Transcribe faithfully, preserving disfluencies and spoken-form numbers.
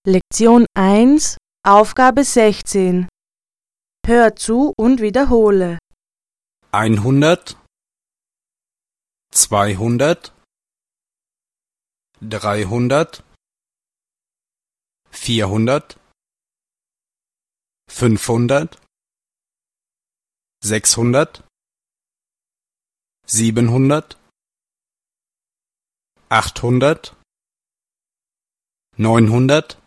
Lektion eins, Aufgabe sechzehn. Hör zu und wiederhole. einhundert, zweihundert, dreihundert, vierhundert, fünfhundert, sechshundert, siebenhundert, achthundert, neunhundert,